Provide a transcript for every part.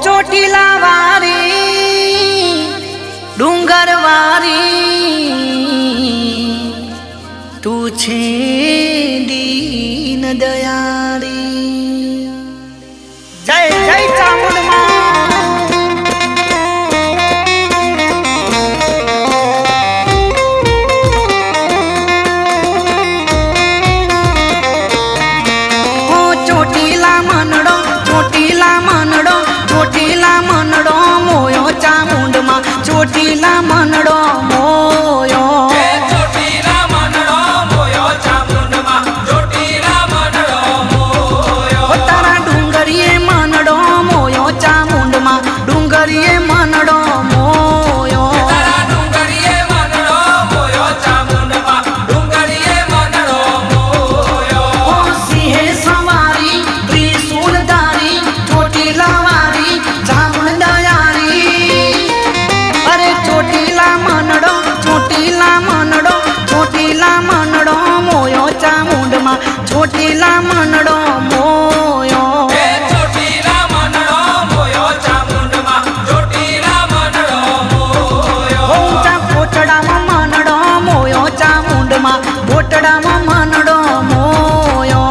ચોટીલા વારી ડુંગર વારી તું છે દીન દયાળી જય જય ચામુંડમાં ચોટીલા મનડો મોયો ચોટીલા મનડો મોયો ચામુંડમાં ચોટીલા મનડો મોયો તારા ડુંગરીએ મનડો મોયો ચામુંડમાં ડુંગરીએ મનડો મોયો તારા ડુંગરીએ મનડો મોયો ચામુંડમાં ડુંગરીએ મનડો મોયો ઓ સિંહે સવારી ત્રિશૂલધારી ચોટીલા વારી ચામુંડ દયાળી અરે ચોટીલા મનડો મોયો ચામુંડમાં ચોટીલા મનડો મોયો ચોટીલા મનડો મોયો ચામુંડમાં ચોટીલા મનડો મોયો ઊંચા કોટડામાં મનડો મોયો ચામુંડમાં કોટડામાં મનડો મોયો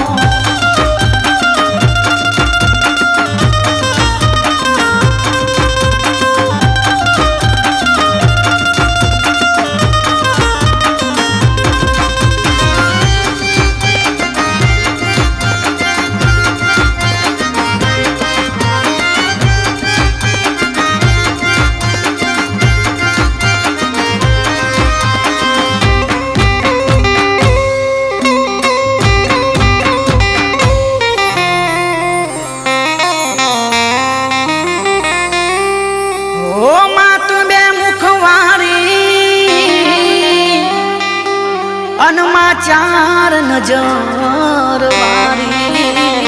અનમાં ચાર નજર વારી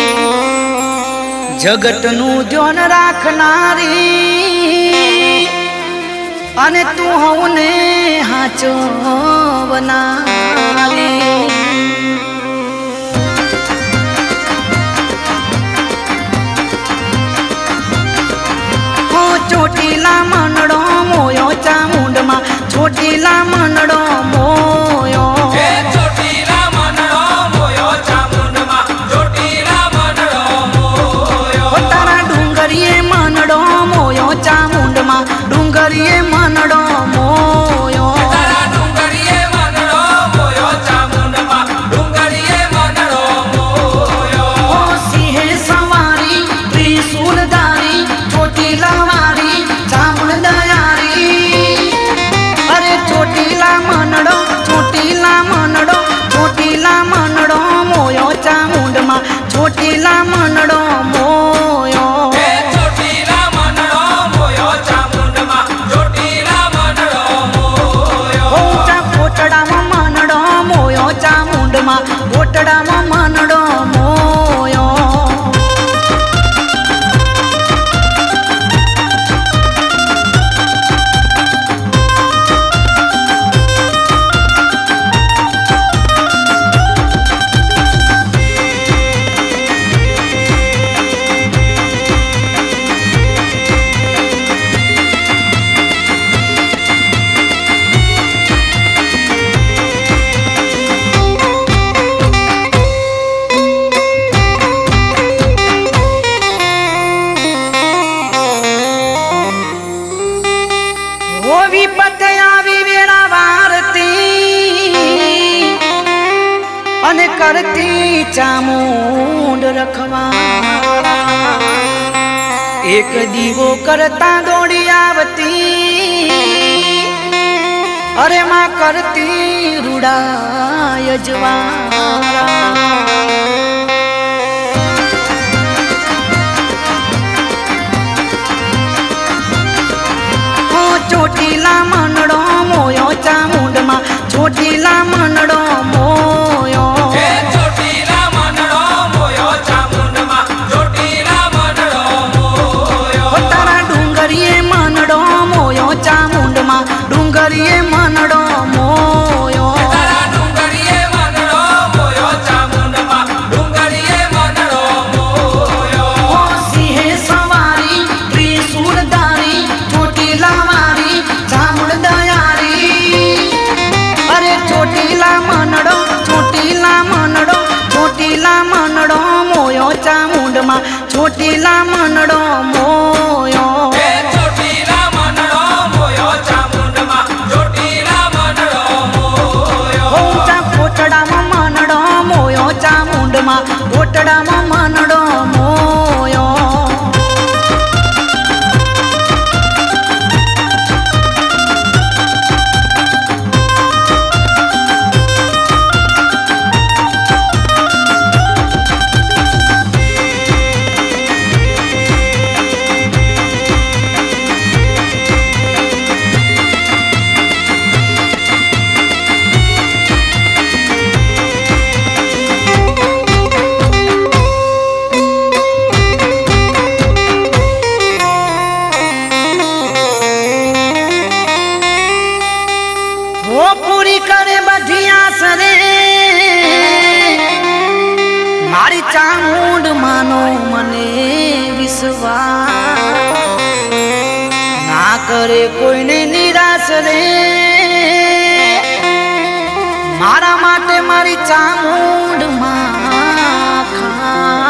જગતનું ધ્યાન રાખનારી અને તું હવને હાચવનારી ચોટીલા મનડો મોયો ચામુંડમાં ચોટીલા મનડો મોયો ચોટીલા મનડો મોયો ચામુંડમાં ચોટીલા મનડો મોયો તારા ડુંગરીએ મનડો મોયો ચામુંડમાં ડુંગરીએ મનડો મોયો તારા ડુંગરીએ મનડો મોયો ચામુંડમાં ડુંગરીએ મનડો મોયો ઓ સિંહે સવારી ત્રિશૂલધારી ચોટીલા વારી ચામુંડ દયાળી અરે ચોટીલા મનડો મોયો ચામુંડમાં ચોટીલા મનડો મોયો ચોટીલા મનડો મોયો ચામુંડમાં ચોટીલા મનડો મોયો ઊંચા કોટડામાં મનડો મોયો ચામુંડમાં કોટડામાં મનડો મોયો વિપત આવી વેળા વારતી અને કરતી ચામુંડ રખવાળા એક દીવો કરતા દોડી આવતી અરે માં કરતી રૂડાય જવાળા ચોટીલા મનડો મોયો ચામુંડમાં ચોટીલા મનડો મોયો ચોટીલા મનડો મોયો ચામુંડમાં ચોટીલા મનડો મોયો તારા ડુંગરીએ મનડો મોયો ચામુંડમાં ડુંગરીએ મનડો મોયો તારા ડુંગરીએ મનડો મોયો ચામુંડમાં ડુંગરીએ મનડો મોયો સિંહે સવારી ચોટીલા મનડો મોયો એ ચોટીલા મનડો મોયો ચામુંડમાં ચોટીલા મનડો મોયો ઊંચા કોટડામાં મનડો મોયો ચામુંડમાં કોટડામાં મનડો મોયો वो पूरी करे बधी आस रे मारी चामुंड मानो मने विश्वास ना करे कोई ने निराश रे मारा माटे मारी चामुंड माखा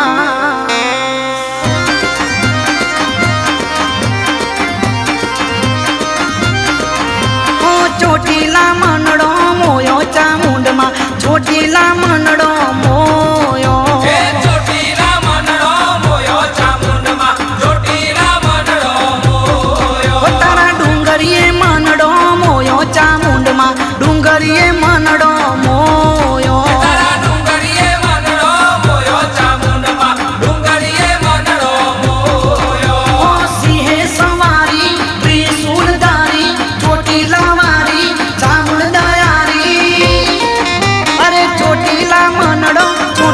ચોટીલા મનડો મોયો ચામુંડમાં ચોટીલા મનડો મોયો એ ચોટીલા મનડો મોયો ચામુંડમાં ચોટીલા મનડો મોયો તારા ડુંગરીએ મનડો મોયો ચામુંડમાં ડુંગરીએ મનડો મોયો તારા ડુંગરીએ મનડો મોયો ચામુંડમાં ડુંગરીએ મનડો મોયો ઓ સિંહે સવારી ત્રિશૂલધારી ચોટીલા વારી ચામુંડ દયારી અરે ચોટીલા મનડો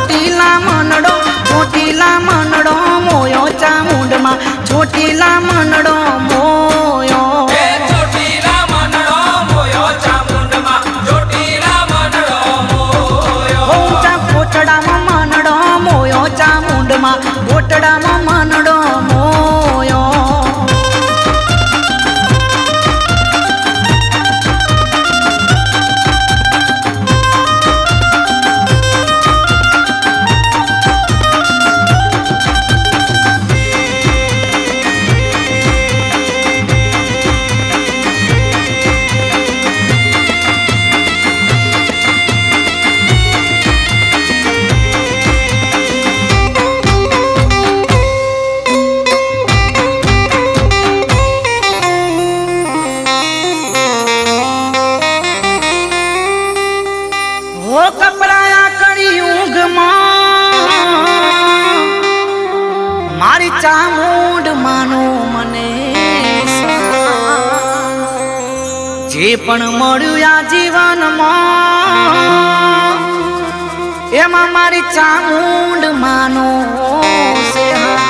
મોયો ચામુંડમાં ચોટીલા મનડો મોયો એ ચોટીલા મનડો મોયો ચામુંડમાં ચોટીલા મનડો મોયો ઊંચા કોટડામાં મનડો મોયો ચામુંડમાં કોટડામાં મનડો મોયો वो कपड़ाया करी ઊંઘમાં મારી ચામુંડ માનો મને જે પણ મળ્યું આ જીવનમાં એમાં મારી ચામુંડ માનો છે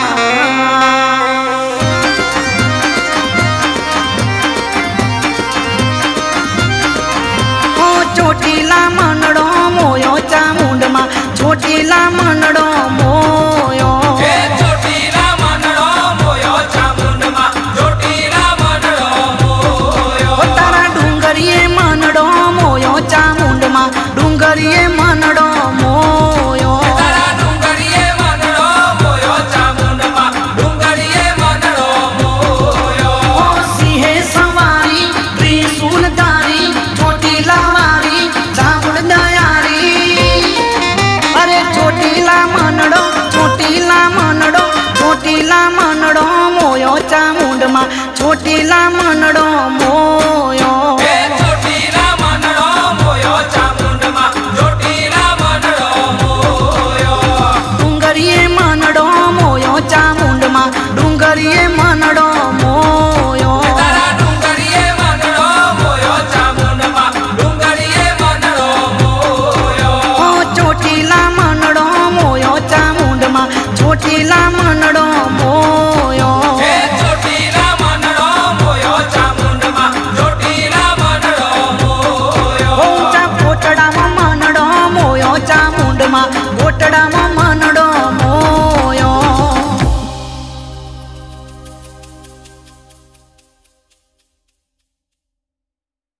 ચોટીલા મનડો મોયો ચામુંડમાં ચોટીલા મનડો મોયો એ ચોટીલા મનડો મોયો ચામુંડમાં ચોટીલા મનડો મોયો તારા ડુંગરીએ મનડો મોયો ચામુંડમાં ડુંગરીએ મનડો મોયો તારા ડુંગરીએ મનડો મોયો ચામુંડમાં ડુંગરીએ મનડો મોયો ઓ સિંહે સવારી ત્રિશૂલધારી ચોટીલા વારી ચામુંડ દયારી અરે ચોટીલા મનડો મોયો ચામુંડમાં ચોટીલા મનડો મોયો